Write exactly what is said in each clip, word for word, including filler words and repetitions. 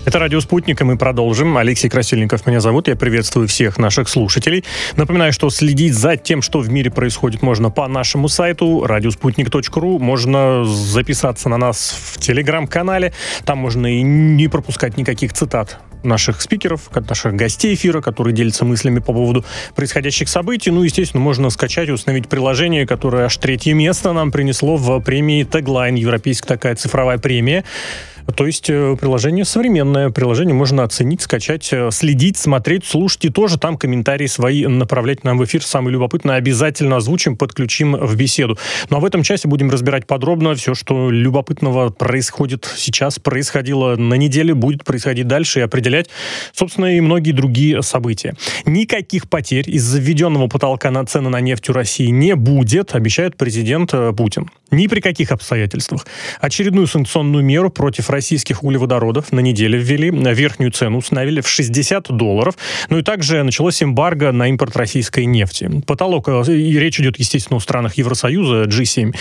Это «Радио Спутник», и мы продолжим. Алексей Красильников меня зовут. Я приветствую всех наших слушателей. Напоминаю, что следить за тем, что в мире происходит, можно по нашему сайту радиоспутник точка ру. Можно записаться на нас в телеграм-канале. Там можно и не пропускать никаких цитат наших спикеров, наших гостей эфира, которые делятся мыслями по поводу происходящих событий. Ну, естественно, можно скачать и установить приложение, которое аж третье место нам принесло в премии Tagline, европейская такая цифровая премия. То есть приложение современное, приложение можно оценить, скачать, следить, смотреть, слушать, и тоже там комментарии свои направлять нам в эфир. Самое любопытное обязательно озвучим, подключим в беседу. Ну а в этом часе будем разбирать подробно все, что любопытного происходит сейчас, происходило на неделе, будет происходить дальше, и определять, собственно, и многие другие события. Никаких потерь из-за введенного потолка на цены на нефть у России не будет, обещает президент Путин. Ни при каких обстоятельствах. Очередную санкционную меру против российских углеводородов на неделе ввели, верхнюю цену установили в шестьдесят долларов. Ну и также началось эмбарго на импорт российской нефти. Потолок, и речь идет, естественно, о странах Евросоюза, джи семь.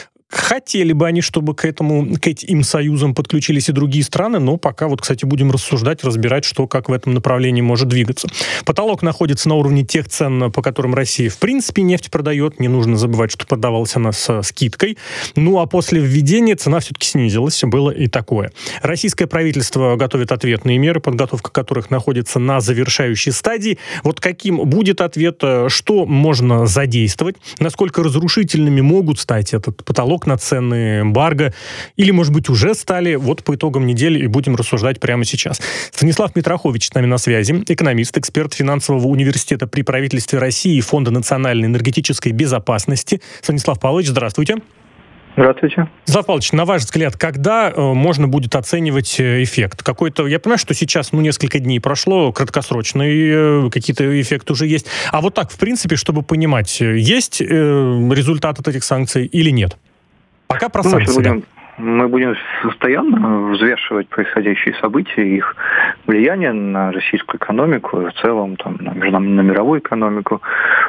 Хотели бы они, чтобы к этому, к этим союзам подключились и другие страны, но пока вот, кстати, будем рассуждать, разбирать, что, как в этом направлении может двигаться. Потолок находится на уровне тех цен, по которым Россия, в принципе, нефть продает. Не нужно забывать, что продавалась она с скидкой. Ну, а после введения цена все-таки снизилась. Было и такое. Российское правительство готовит ответные меры, подготовка которых находится на завершающей стадии. Вот каким будет ответ, что можно задействовать, насколько разрушительными могут стать этот потолок на цены, эмбарго, или, может быть, уже стали, вот по итогам недели и будем рассуждать прямо сейчас. Станислав Митрохович с нами на связи, экономист, эксперт финансового университета при правительстве России и Фонда национальной энергетической безопасности. Станислав Павлович, здравствуйте. Здравствуйте. Станислав Павлович, на ваш взгляд, когда э, можно будет оценивать эффект? Какой-то, я понимаю, что сейчас, ну, несколько дней прошло, краткосрочные э, какие-то эффекты уже есть. А вот так, в принципе, чтобы понимать, есть э, результат от этих санкций или нет? Пока про санкции. Мы будем, мы будем постоянно взвешивать происходящие события, их влияние на российскую экономику, в целом там, на, на мировую экономику.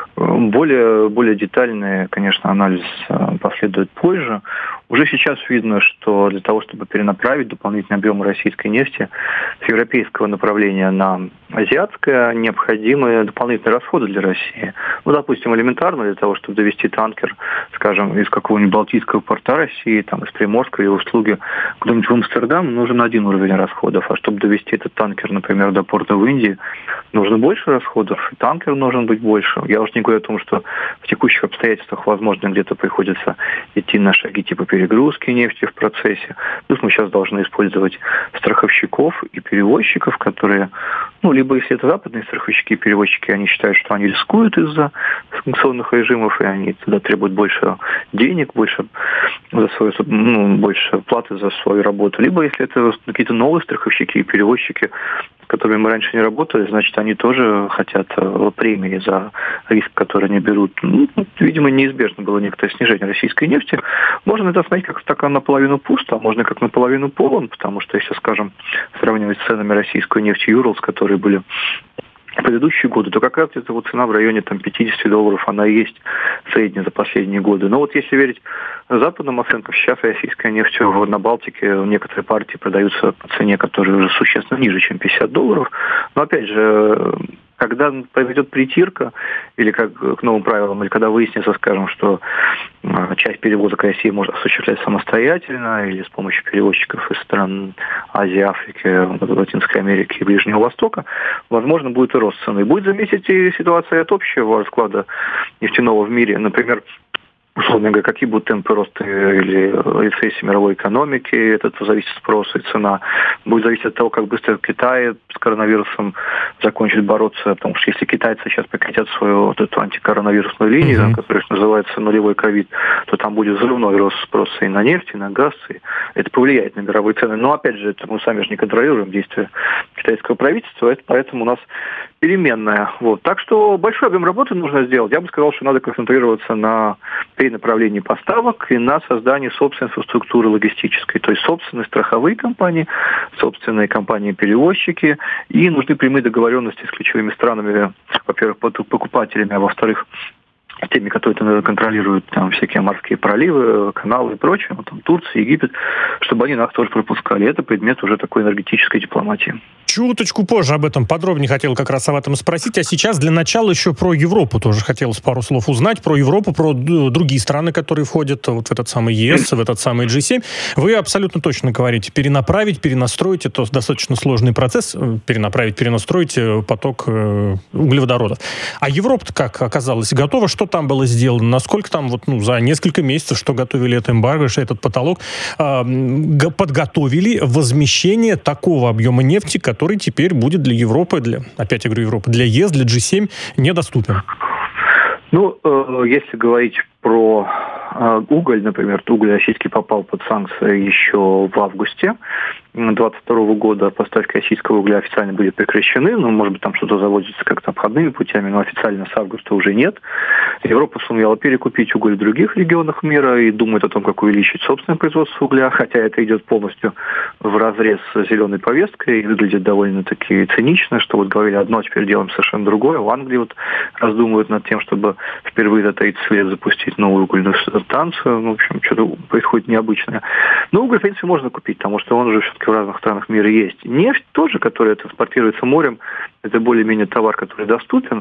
Более, более детальный, конечно, анализ последует позже. Уже сейчас видно, что для того, чтобы перенаправить дополнительный объем российской нефти с европейского направления на азиатское, необходимы дополнительные расходы для России. Ну, допустим, элементарно для того, чтобы довести танкер, скажем, из какого-нибудь Балтийского порта России, там, из Приморска или услуги куда-нибудь в Амстердам, нужен один уровень расходов. А чтобы довести этот танкер, например, до порта в Индии, нужно больше расходов, и танкер должен быть больше. Я уже не говорю о том, что в текущих обстоятельствах, возможно, где-то приходится идти на шаги типа перегрузки нефти в процессе. Плюс мы сейчас должны использовать страховщиков и перевозчиков, которые, ну, либо если это западные страховщики и перевозчики, они считают, что они рискуют из-за санкционных режимов, и они тогда требуют больше денег, больше за свою, ну, больше платы за свою работу. Либо если это какие-то новые страховщики и перевозчики, с которыми мы раньше не работали, значит, они тоже хотят премии за риск, который они берут. Ну, видимо, неизбежно было некоторое снижение российской нефти. Можно это смотреть как стакан наполовину пуст, а можно как наполовину полон, потому что, если, скажем, сравнивать с ценами российской нефти Юрлс, которые были в предыдущие годы, то как раз эта вот цена в районе там, пятьдесят долларов, она и есть средняя за последние годы. Но вот если верить западным оценкам, сейчас российская нефть на Балтике, некоторые партии продаются по цене, которая уже существенно ниже, чем пятьдесят долларов. Но опять же, когда произойдет притирка, или как к новым правилам, или когда выяснится, скажем, что часть перевозок России может осуществлять самостоятельно или с помощью перевозчиков из стран Азии, Африки, Латинской Америки и Ближнего Востока, возможно, будет и рост цены. Будет заметить и ситуация от общего расклада нефтяного в мире. Например, условно говоря, какие будут темпы роста или рецессии мировой экономики, это зависит от спроса и цена. Будет зависеть от того, как быстро Китай с коронавирусом закончит бороться, потому что если китайцы сейчас прекратят свою вот эту антикоронавирусную линию, mm-hmm. которая называется нулевой ковид, то там будет взрывной рост спроса и на нефть, и на газ, и это повлияет на мировые цены. Но опять же, это мы сами же не контролируем действия китайского правительства, это поэтому у нас переменная. Вот. Так что большой объем работы нужно сделать. Я бы сказал, что надо концентрироваться на перенаправлении поставок и на создании собственной инфраструктуры логистической, то есть собственные страховые компании, собственные компании-перевозчики, и нужны прямые договоренности с ключевыми странами, во-первых, покупателями, а во-вторых, теми, которые контролируют там всякие морские проливы, каналы и прочее, ну, там Турция, Египет, чтобы они нас тоже пропускали. Это предмет уже такой энергетической дипломатии. Чуточку позже об этом подробнее хотел как раз об этом спросить, а сейчас для начала еще про Европу тоже хотелось пару слов узнать, про Европу, про другие страны, которые входят вот в этот самый ЕС, в этот самый джи семь. Вы абсолютно точно говорите, перенаправить, перенастроить, это достаточно сложный процесс, перенаправить, перенастроить поток углеводородов. А Европа-то как оказалось готова? Что там было сделано? Насколько там вот, ну, за несколько месяцев, что готовили это эмбарго, что этот потолок, э, подготовили возмещение такого объема нефти, который теперь будет для Европы, для, опять я говорю, Европы, для ЕС, для джи семь недоступен? Ну, э, если говорить про э, уголь, например, то уголь российский попал под санкции еще в августе две тысячи двадцать второго года. Поставки российского угля официально были прекращены, ну, может быть, там что-то заводится как-то обходными путями, но официально с августа уже нет. Европа сумела перекупить уголь в других регионах мира и думает о том, как увеличить собственное производство угля, хотя это идет полностью вразрез с зеленой повесткой и выглядит довольно-таки цинично, что вот говорили одно, а теперь делаем совершенно другое. В Англии вот раздумывают над тем, чтобы впервые за тридцать лет запустить новую угольную станцию. Ну, в общем, что-то происходит необычное. Но уголь, в принципе, можно купить, потому что он уже все-таки в разных странах мира есть. Нефть тоже, которая транспортируется морем, это более-менее товар, который доступен.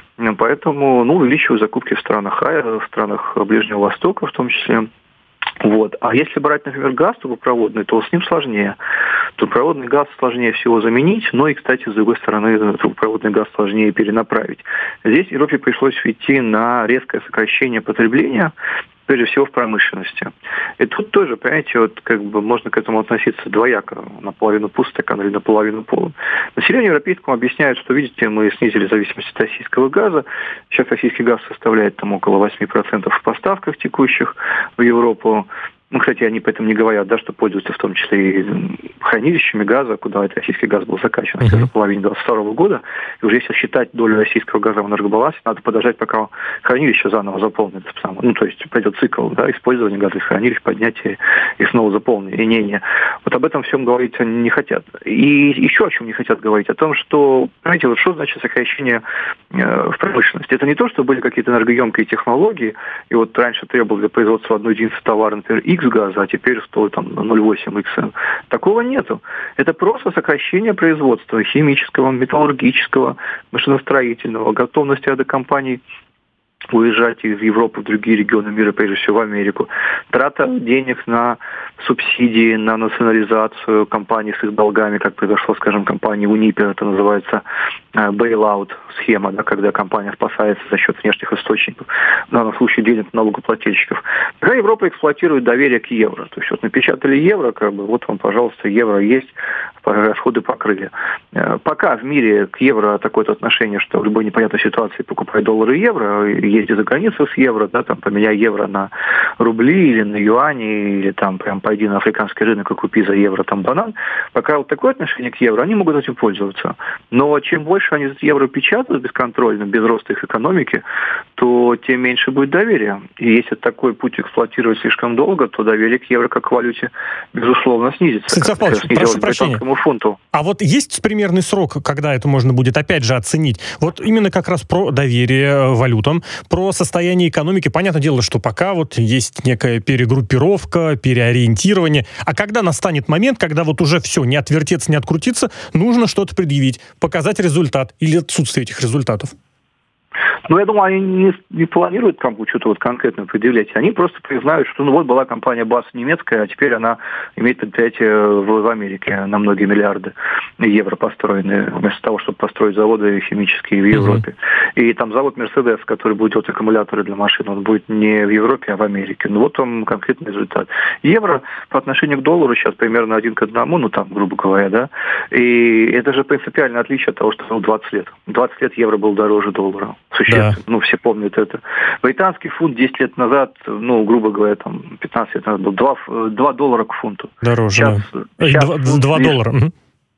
Поэтому, ну, увеличивают закупки в странах АЭ, в странах Ближнего Востока в том числе. Вот. А если брать, например, газ трубопроводный, то с ним сложнее. Трубопроводный газ сложнее всего заменить, но и, кстати, с другой стороны, трубопроводный газ сложнее перенаправить. Здесь Европе пришлось идти на резкое сокращение потребления, прежде всего в промышленности. И тут тоже, понимаете, вот как бы можно к этому относиться двояко, наполовину пустой стакан или наполовину полон. Населению европейскому объясняют, что, видите, мы снизили зависимость от российского газа. Сейчас российский газ составляет там около восемь процентов в поставках текущих в Европу. Ну, кстати, они поэтому не говорят, да, что пользуются в том числе и хранилищами газа, куда этот российский газ был закачан uh-huh. в половине двадцать второго года. И уже если считать долю российского газа в энергобалансе, надо подождать, пока хранилище заново заполнится. Ну, то есть пойдет цикл, да, использования газовых хранилищ, поднятия и снова заполнения. Вот об этом всем говорить они не хотят. И еще о чем не хотят говорить, о том, что, понимаете, вот что значит сокращение э, в промышленности? Это не то, что были какие-то энергоемкие технологии, и вот раньше требовали для производства одной единицы товара, например, X газа, а теперь стоит там ноль целых восемь десятых икс. Такого нету. Это просто сокращение производства химического, металлургического, машиностроительного, готовности авиакомпаний уезжать из Европы в другие регионы мира, прежде всего в Америку. Трата денег на субсидии, на национализацию компаний с их долгами, как произошло, скажем, компании Uniper, это называется bailout схема, да, когда компания спасается за счет внешних источников, в данном случае денег налогоплательщиков. Пока Европа эксплуатирует доверие к евро. То есть вот напечатали евро, как бы, вот вам, пожалуйста, евро есть, расходы покрыли. Пока в мире к евро такое-то отношение, что в любой непонятной ситуации покупай доллары и евро, езди за границу с евро, да, там поменяй евро на рубли или на юани, или там прям пойди на африканский рынок и купи за евро там банан. Пока вот такое отношение к евро, они могут этим пользоваться. Но чем больше они евро печатают бесконтрольно, без роста их экономики, то тем меньше будет доверия. И если такой путь эксплуатировать слишком долго, то доверие к евро как к валюте, безусловно, снизится. Станислав Павлович, прошу прощения. Фунту. А вот есть примерный срок, когда это можно будет опять же оценить? Вот именно как раз про доверие валютам, про состояние экономики. Понятное дело, что пока вот есть некая перегруппировка, переориентирование. А когда настанет момент, когда вот уже все, не отвертеться, не открутиться, нужно что-то предъявить, показать результат или отсутствие этих результатов? Ну, я думаю, они не, не планируют там что-то вот конкретно предъявлять. Они просто признают, что ну вот была компания БАС немецкая, а теперь она имеет предприятие в, в Америке на многие миллиарды евро построенные, вместо того, чтобы построить заводы химические в Европе. Uh-huh. И там завод Мерседес, который будет делать аккумуляторы для машин, он будет не в Европе, а в Америке. Ну вот вам конкретный результат. Евро по отношению к доллару сейчас примерно один к одному, ну там, грубо говоря, да. И это же принципиальное отличие от того, что ну, двадцать лет. двадцать лет евро был дороже доллара. Существенно. Да. Ну, все помнят это. Британский фунт десять лет назад, ну, грубо говоря, там, пятнадцать лет назад был два, два доллара к фунту. Дороже, сейчас, да. Сейчас два доллара.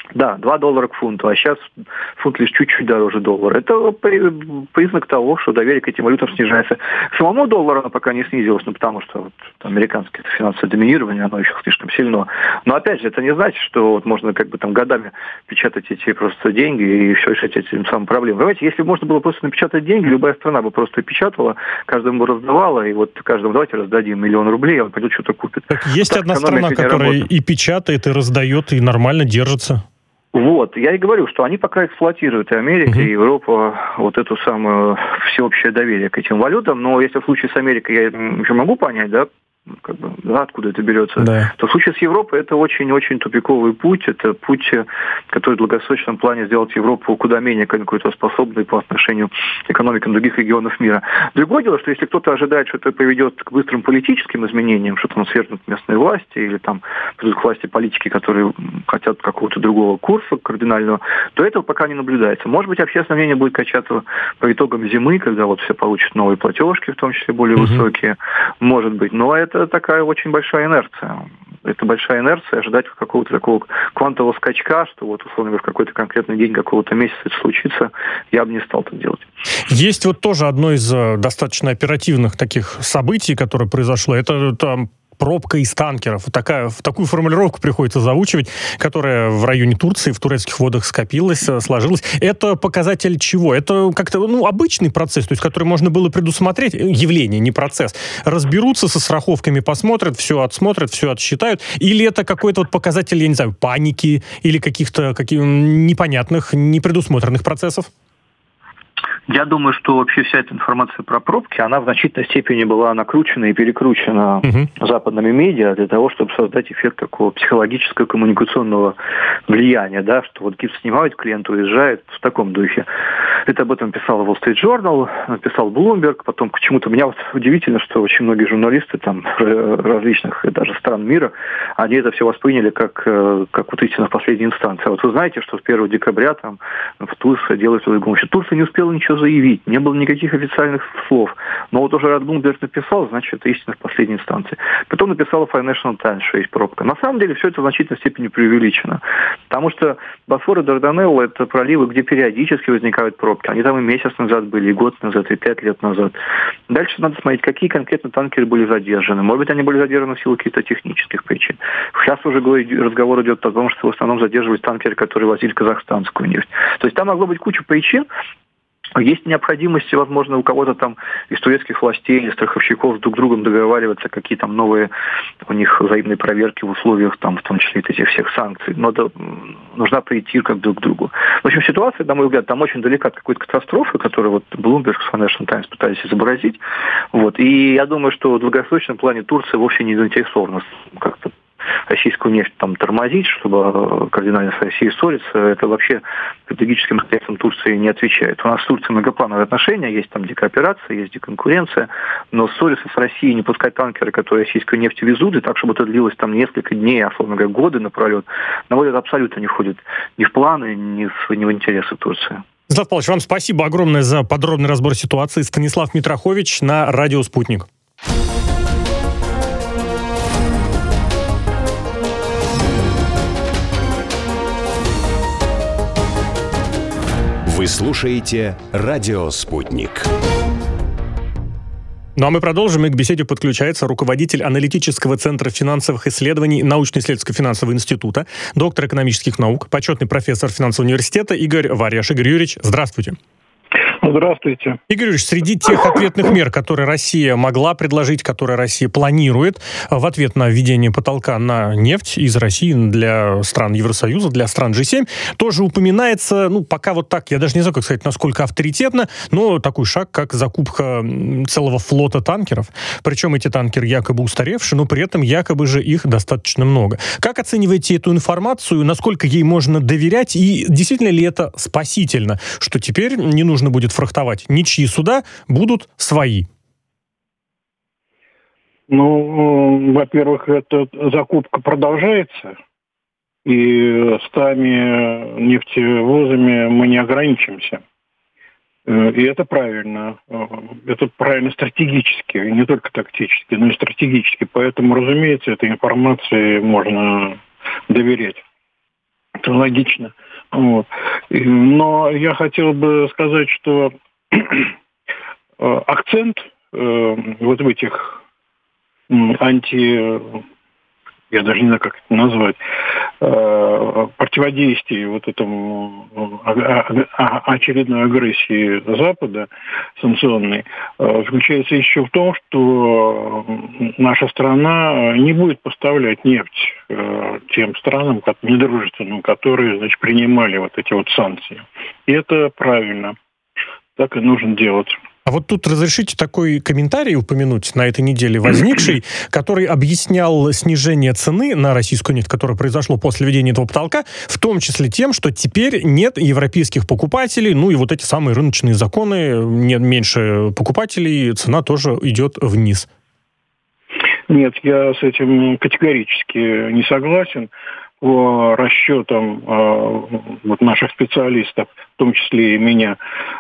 Да, два доллара к фунту, а сейчас фунт лишь чуть-чуть дороже доллара. Это признак того, что доверие к этим валютам снижается. К самому доллару оно пока не снизилось, ну, потому что вот, американское финансовое доминирование, оно еще слишком сильно. Но опять же, это не значит, что вот можно как бы там годами печатать эти просто деньги и все решать этим самым проблемам. Понимаете, если бы можно было просто напечатать деньги, любая страна бы просто печатала, каждому бы раздавала, и вот каждому давайте раздадим миллион рублей, он пойдет что-то купит. Так есть так одна страна, которая работает. И печатает, и раздает, и нормально держится. Вот, я и говорю, что они пока эксплуатируют и Америка, uh-huh. и Европа вот эту самую всеобщее доверие к этим валютам, но если в случае с Америкой я еще могу понять, да, как бы, да, откуда это берется, да. то в случае с Европой это очень-очень тупиковый путь, это путь, который в долгосрочном плане сделает Европу куда менее конкурентоспособной по отношению к экономикам других регионов мира. Другое дело, что если кто-то ожидает, что это приведет к быстрым политическим изменениям, что там свергнут местные власти или там придут к власти политики, которые хотят какого-то другого курса кардинального, то этого пока не наблюдается. Может быть, общественное мнение будет качаться по итогам зимы, когда вот все получат новые платежки, в том числе более mm-hmm. высокие, может быть, но это Это такая очень большая инерция. Это большая инерция, ожидать какого-то такого квантового скачка, что вот, условно говоря, в какой-то конкретный день какого-то месяца это случится, я бы не стал так делать. Есть вот тоже одно из достаточно оперативных таких событий, которое произошло. Это там пробка из танкеров. Такая, такую формулировку приходится заучивать, которая в районе Турции, в турецких водах скопилась, сложилась. Это показатель чего? Это как-то ну, обычный процесс, то есть который можно было предусмотреть. Явление, не процесс. Разберутся со страховками, посмотрят, все отсмотрят, все отсчитают. Или это какой-то вот показатель, я не знаю, паники или каких-то каких, непонятных, непредусмотренных процессов? Я думаю, что вообще вся эта информация про пробки, она в значительной степени была накручена и перекручена uh-huh. западными медиа для того, чтобы создать эффект такого психологического коммуникационного влияния, да, что вот гипс снимают, клиент уезжает в таком духе. Это об этом писал Wall Street Journal, написал Bloomberg, потом почему-то меня вот удивительно, что очень многие журналисты там различных даже стран мира, они это все восприняли как, как вот истина в последней инстанции. А вот вы знаете, что с первого декабря там в Турции делают что-то. Турция не успела ничего заявить, не было никаких официальных слов. Но вот уже раз Bloomberg написал, значит, это истина в последней инстанции. Потом написала Financial Times, что есть пробка. На самом деле все это в значительной степени преувеличено. Потому что Босфор и Дарданеллы – это проливы, где периодически возникают пробки. Они там и месяц назад были, и год назад, и пять лет назад. Дальше надо смотреть, какие конкретно танкеры были задержаны. Может быть, они были задержаны в силу каких-то технических причин. Сейчас уже разговор идет о том, что в основном задерживались танкеры, которые возили казахстанскую нефть. То есть там могло быть куча причин. Есть необходимость, возможно, у кого-то там из турецких властей или страховщиков друг с другом договариваться, какие там новые у них взаимные проверки в условиях, там, в том числе этих всех санкций. Но это, нужно прийти как друг к другу. В общем, ситуация, на мой взгляд, там очень далека от какой-то катастрофы, которую вот Bloomberg с Financial Times пытались изобразить. Вот. И я думаю, что в долгосрочном плане Турция вовсе не заинтересована как-то российскую нефть там тормозить, чтобы кардинально с Россией ссориться, это вообще стратегическим интересам Турции не отвечает. У нас с Турцией многоплановые отношения, есть там декооперация, есть деконкуренция, но ссориться с Россией, не пускать танкеры, которые российскую нефть везут, и так, чтобы это длилось там несколько дней, а, условно говоря, годы напролет, на мой взгляд, абсолютно не входит ни в планы, ни в, ни в интересы Турции. Станислав Павлович, вам спасибо огромное за подробный разбор ситуации. Станислав Митрохович на радио «Спутник». Вы слушаете «Радио Спутник». Ну а мы продолжим, и к беседе подключается руководитель аналитического центра финансовых исследований Научно-исследовательского финансового института, доктор экономических наук, почетный профессор финансового университета Игорь Варяш. Игорь Юрьевич, здравствуйте. Здравствуйте. Игорь Юрьевич, среди тех ответных мер, которые Россия могла предложить, которые Россия планирует в ответ на введение потолка на нефть из России для стран Евросоюза, для стран джи семь, тоже упоминается, ну, пока вот так, я даже не знаю, как сказать, насколько авторитетно, но такой шаг, как закупка целого флота танкеров. Причем эти танкеры якобы устаревшие, но при этом якобы же их достаточно много. Как оцениваете эту информацию, насколько ей можно доверять, и действительно ли это спасительно, что теперь не нужно будет фрахтовать ничьи суда, будут свои? Ну, во-первых, эта закупка продолжается, и стами нефтевозами мы не ограничимся. И это правильно. Это правильно стратегически, не только тактически, но и стратегически. Поэтому, разумеется, этой информации можно доверять. Это логично. Вот. Но я хотел бы сказать, что акцент вот в этих анти... я даже не знаю, как это назвать, противодействии вот этому очередной агрессии Запада санкционной заключается еще в том, что наша страна не будет поставлять нефть тем странам недружественным, которые, значит, принимали вот эти вот санкции. И это правильно. Так и нужно делать. А вот тут разрешите такой комментарий упомянуть на этой неделе возникший, который объяснял снижение цены на российскую нефть, которое произошло после введения этого потолка, в том числе тем, что теперь нет европейских покупателей, ну и вот эти самые рыночные законы, нет меньше покупателей, цена тоже идет вниз. Нет, я с этим категорически не согласен. По расчетам э, вот наших специалистов, в том числе и меня,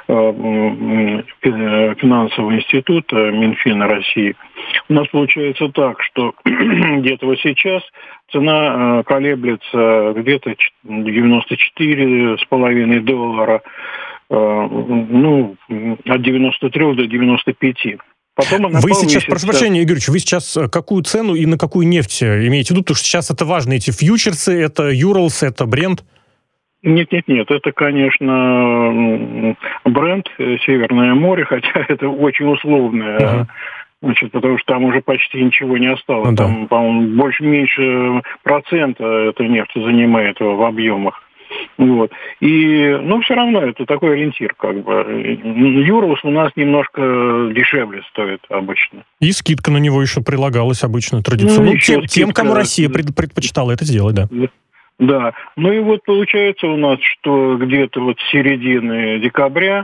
э, финансового института Минфина России, у нас получается так, что где-то вот сейчас цена э, колеблется где-то девяносто четыре с половиной доллара, э, ну, от девяноста трёх до девяноста пяти. Потом она вы повысится. Сейчас, прошу прощения, Игорь Ильич, вы сейчас какую цену и на какую нефть имеете в виду? Потому что сейчас это важно, эти фьючерсы, это Urals, это Brent? Нет, нет, нет, это, конечно, Brent, Северное море, хотя это очень условное, uh-huh. значит, потому что там уже почти ничего не осталось. Uh-huh. Там, по-моему, больше, меньше процента эта нефть занимает в объемах. Вот. И, ну, все равно это такой ориентир, как бы. Юрус у нас немножко дешевле стоит обычно. И скидка на него еще прилагалась обычно традиционно. Ну, ну, тем, тем, кому Россия пред, предпочитала это сделать, да. Да. Ну и вот получается у нас, что где-то вот с середины декабря,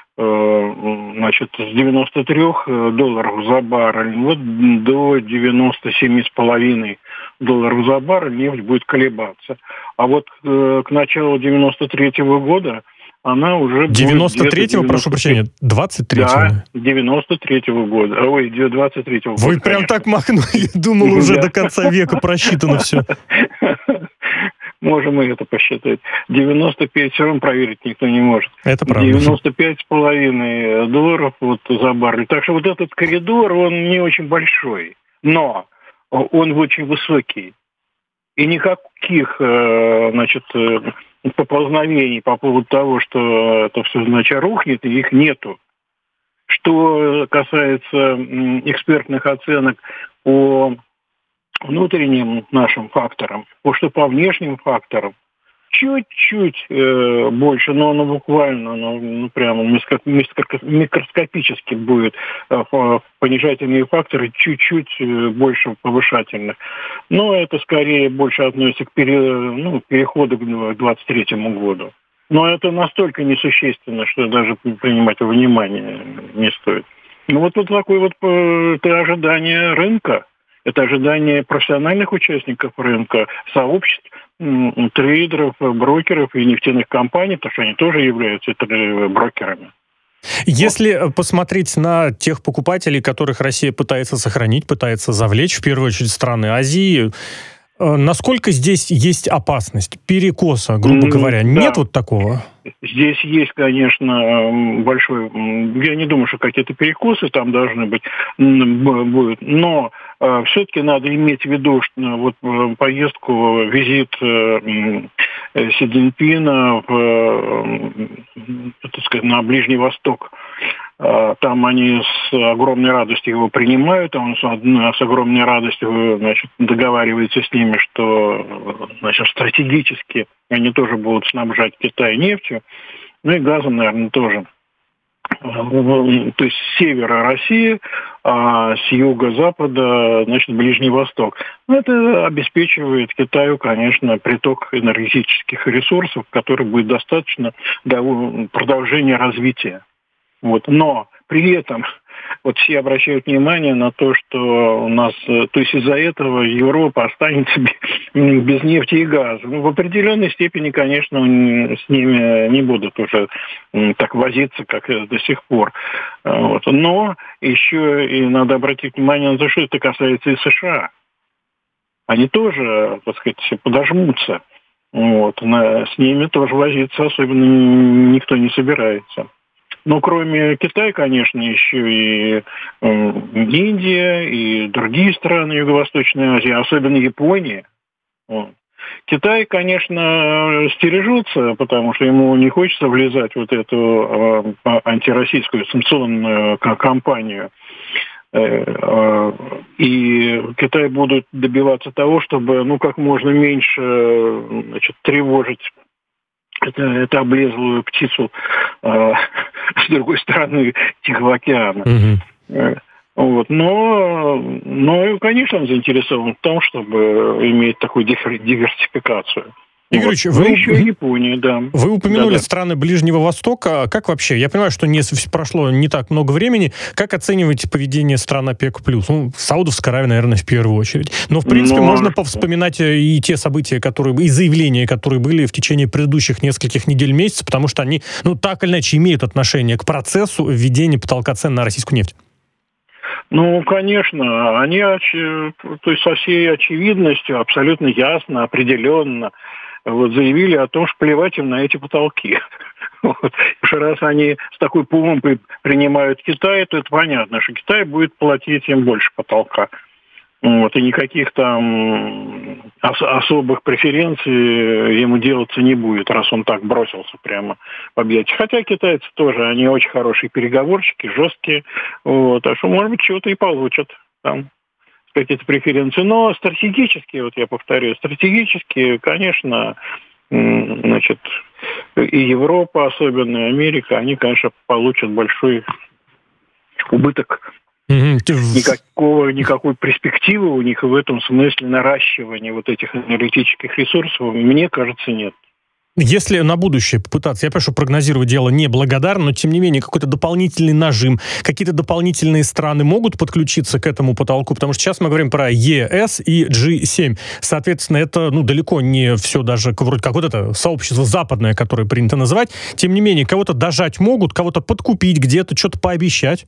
значит, с девяноста трёх долларов за баррель вот до девяноста семи с половиной долларов за баррель нефть будет колебаться. А вот э, к началу девяносто третьего года она уже будет... девяносто третьего, прошу прощения, двадцать третьего? Да, девяносто третьего года. Ой, двадцать третьего года. Вы прям конечно. Так махнули, думал, уже до конца века просчитано все. Можем и это посчитать. девяносто пять все равно проверить никто не может. Это правда. девяносто пять с половиной долларов вот за баррель. Так что вот этот коридор, он не очень большой. Но он очень высокий. И никаких, значит, поползновений по поводу того, что это все, значит, рухнет, их нету. Что касается экспертных оценок по внутренним нашим факторам, потому что по внешним факторам чуть-чуть э, больше, но оно буквально, ну, ну прямо микроскопически будет э, понижательные факторы, чуть-чуть э, больше повышательных. Но это скорее больше относится к пере, ну, переходу к двадцать третьему году. Но это настолько несущественно, что даже принимать во внимание не стоит. Ну вот, вот такое вот это ожидание рынка. Это ожидание профессиональных участников рынка, сообществ, трейдеров, брокеров и нефтяных компаний, потому что они тоже являются брокерами. Если вот посмотреть на тех покупателей, которых Россия пытается сохранить, пытается завлечь, в первую очередь страны Азии, насколько здесь есть опасность перекоса, грубо говоря? Да. Нет вот такого? Здесь есть, конечно, большой... Я не думаю, что какие-то перекосы там должны быть, будут, но э, все-таки надо иметь в виду, что вот поездку, визит э, Си Цзиньпина в, э, так сказать, на Ближний Восток. Там они с огромной радостью его принимают, он с огромной радостью, значит, договаривается с ними, что, значит, стратегически они тоже будут снабжать Китай нефтью, ну и газом, наверное, тоже. То есть с севера России, а с юга-запада, значит, Ближний Восток. Это обеспечивает Китаю, конечно, приток энергетических ресурсов, который будет достаточно для продолжения развития. Вот. Но при этом вот все обращают внимание на то, что у нас, то есть из-за этого Европа останется без нефти и газа. Ну, в определенной степени, конечно, с ними не будут уже так возиться, как до сих пор. Вот. Но еще и надо обратить внимание на то, что это касается и США. Они тоже, так сказать, подожмутся. Вот. С ними тоже возиться особенно никто не собирается. Но кроме Китая, конечно, еще и э, Индия, и другие страны Юго-Восточной Азии, особенно Япония. Вот. Китай, конечно, стережется, потому что ему не хочется влезать в вот эту э, антироссийскую санкционную кампанию. Э, и Китай будут добиваться того, чтобы ну как можно меньше значит, тревожить это, это облезлую птицу э, с другой стороны Тихого океана. Mm-hmm. Вот. Но, но, конечно, он заинтересован в том, чтобы иметь такую диверсификацию. Игорь Ильич, вот. вы, еще Япония, да. Вы упомянули Да-да. страны Ближнего Востока. Как вообще? Я понимаю, что не, прошло не так много времени. Как оцениваете поведение стран ОПЕК+? Ну, Саудовская Аравия, наверное, в первую очередь. Но, в принципе, Но... можно повспоминать и те события, которые, и заявления, которые были в течение предыдущих нескольких недель, месяцев, потому что они, ну, так или иначе, имеют отношение к процессу введения потолка цен на российскую нефть. Ну, конечно, они, то есть со всей очевидностью, абсолютно ясно, определенно вот, заявили о том, что плевать им на эти потолки. Вот. Раз они с такой помпой принимают Китай, то это понятно, что Китай будет платить им больше потолка. Вот, и никаких там ос- особых преференций ему делаться не будет, раз он так бросился прямо в объятия. Хотя китайцы тоже, они очень хорошие переговорщики, жесткие. Вот, а что, может быть, чего-то и получат там, какие-то преференции. Но стратегически, вот я повторю, стратегически, конечно, значит, и Европа, особенно и Америка, они, конечно, получат большой убыток. Никакого, никакой перспективы у них в этом смысле наращивания вот этих энергетических ресурсов, мне кажется, нет. Если на будущее попытаться, я прошу прогнозировать дело неблагодарно, но тем не менее какой-то дополнительный нажим, какие-то дополнительные страны могут подключиться к этому потолку, потому что сейчас мы говорим про ЕС и джи семь. Соответственно, это ну, далеко не все даже вроде как вот это сообщество западное, которое принято называть. Тем не менее, кого-то дожать могут, кого-то подкупить, где-то что-то пообещать.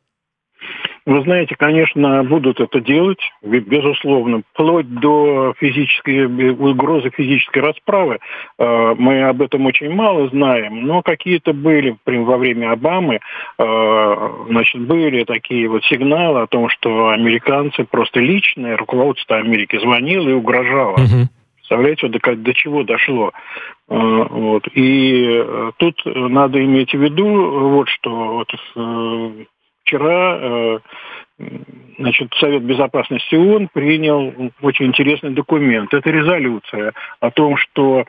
Вы знаете, конечно, будут это делать, безусловно, вплоть до физической угрозы физической расправы. Мы об этом очень мало знаем, но какие-то были во время Обамы, значит, были такие вот сигналы о том, что американцы просто личное руководство Америки звонило и угрожало. Uh-huh. Представляете, до, до чего дошло. Вот. И тут надо иметь в виду, вот что вот, вчера значит, Совет Безопасности ООН принял очень интересный документ. Это резолюция о том, что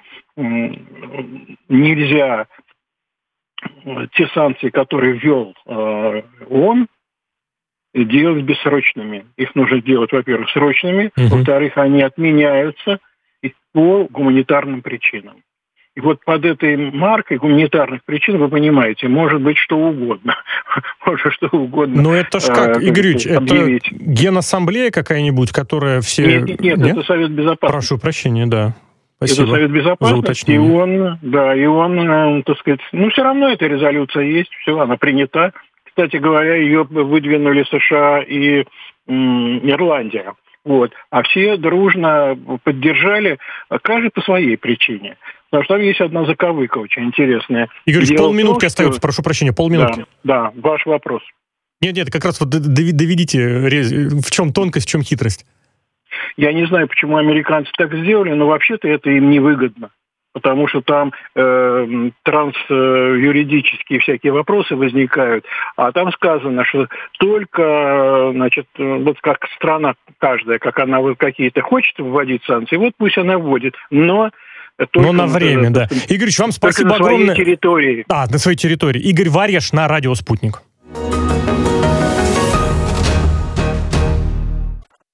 нельзя те санкции, которые ввел ООН, делать бессрочными. Их нужно делать, во-первых, срочными, uh-huh. во-вторых, они отменяются по гуманитарным причинам. И вот под этой маркой гуманитарных причин, вы понимаете, может быть что угодно. Может что угодно. Но это ж как, э, Игорь Ильич, это Генассамблея какая-нибудь, которая все... Нет, нет, нет, нет? Это Совет Безопасности. Прошу прощения, да. Спасибо. Это Совет Безопасности, и он, да, и он, так сказать, ну, все равно эта резолюция есть, все, она принята. Кстати говоря, ее выдвинули США и м, Ирландия. Вот. А все дружно поддержали, каждый по своей причине. Потому что там есть одна заковыка очень интересная. Игорь Ильич, полминутки том, остается, что... прошу прощения, полминутки. Да, да, ваш вопрос. Нет-нет, как раз вот доведите, в чем тонкость, в чем хитрость. Я не знаю, почему американцы так сделали, но вообще-то это им невыгодно. Потому что там э, трансюридические всякие вопросы возникают, а там сказано, что только, значит, вот как страна каждая, как она вот какие-то хочет вводить санкции, вот пусть она вводит, но... Но на время, да. Игорь Ильич, вам спасибо огромное. На своей территории. А, на своей территории. Игорь Варьяш на радио «Спутник».